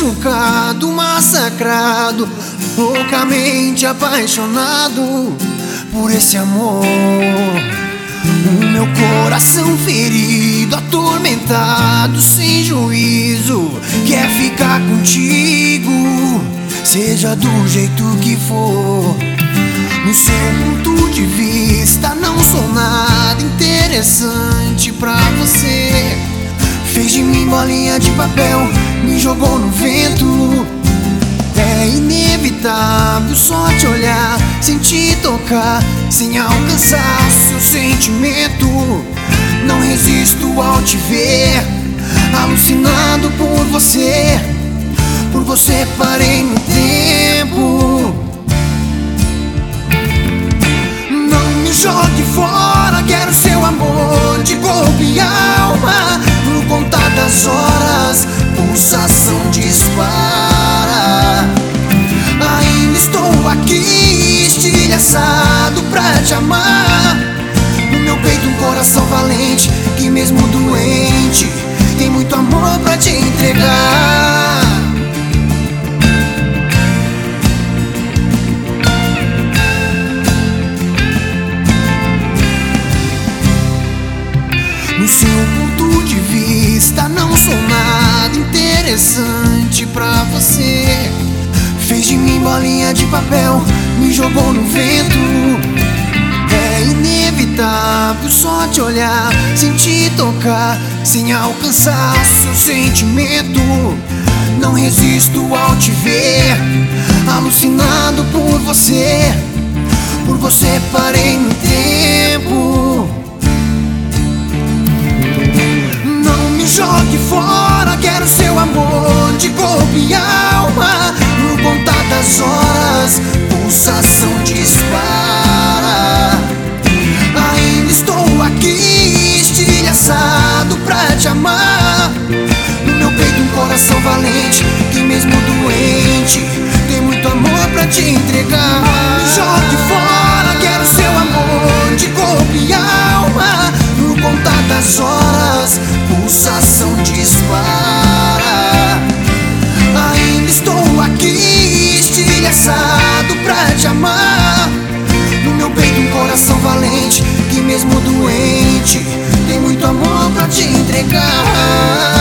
machucado, massacrado, loucamente apaixonado por esse amor. O meu coração ferido, atormentado, sem juízo, quer ficar contigo, seja do jeito que for. No seu ponto de vista, não sou nada interessante pra você. Fez de mim bolinha de papel, me jogou no vento. É inevitável só te olhar, sem te tocar, sem alcançar o seu sentimento. Não resisto ao te ver, alucinado por você. Por você parei no tempo. Não me jogue fora, quero seu amor de corpo e alma. No contar das horas, pulsação dispara. Ainda estou aqui, estilhaçado pra te amar. No meu peito um coração valente, que mesmo doente tem muito amor pra te entregar. No seu ponto de vista, não sou nada interessante pra você. Fez de mim bolinha de papel, me jogou no vento. É inevitável só te olhar, sem te tocar, sem alcançar seu sentimento. Não resisto ao te ver, alucinado por você. Por você parei no tempo. Não me jogue fora, quero seu amor de corpo e alma. No contar das horas, pulsação dispara. Ainda estou aqui, estilhaçado pra te amar. No meu peito um coração valente, que mesmo doente tem muito amor pra te entregar. Não me jogue fora, quero seu amor de corpo e alma. No contar das horas, pulsação dispara. Ainda estou aqui, estilhaçado pra te amar. No meu peito um coração valente, que mesmo doente tem muito amor pra te entregar.